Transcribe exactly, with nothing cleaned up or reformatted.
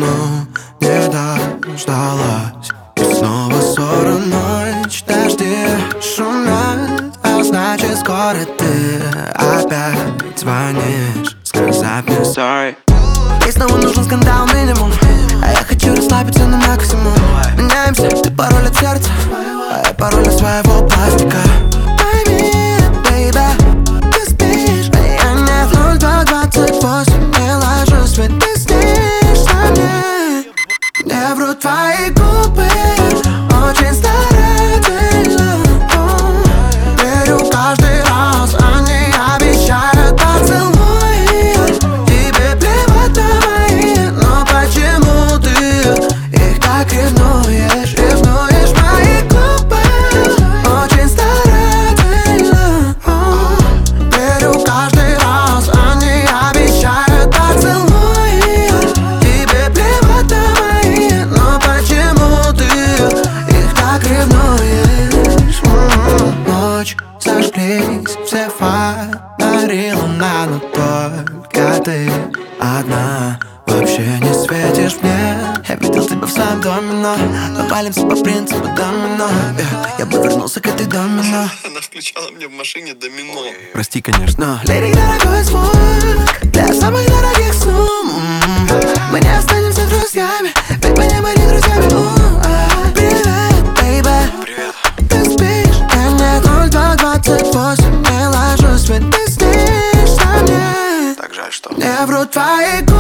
давно не дождалась. И снова ссора, ночь, дожди шумят, а значит скоро ты опять звонишь сказать мне sorry. И снова нужен скандал минимум, а я хочу расслабиться на максимум. Меняемся, ты пароль от сердца, а я пароль от своего пластика. Пойми, baby, ты спишь, а я нет. Ноль два двадцать восемь, не ложусь, ведь ты снишься мне. Не врут твои губы, очень старательно. Верю каждый раз, они обещают поцелуи. Тебе плевать на мои, но почему ты их так ревнуешь? Ревнуешь мои губы, очень старательно. Верю каждый раз, они обещают поцелуи. Тебе плевать на мои, но почему ты их так ревнуешь? Ночь, зажглись все фонари, луна, но только ты одна. Вообще не светишь мне. Я видел тебя в своем доме, но мы валимся по принципу домино. yeah. Я бы вернулся к этой домино. Она включала мне в машине домино. Прости, конечно. Лирик, дорогой звук для самых дорогих сумм. Мы не останемся друзьями, ведь мы не были друзьями. У-а. Привет, baby. Привет. Ты спишь, я нет. Ноль два двадцать восемь, не ложусь, ведь ты снишься мне. Так жаль, что Не врут твои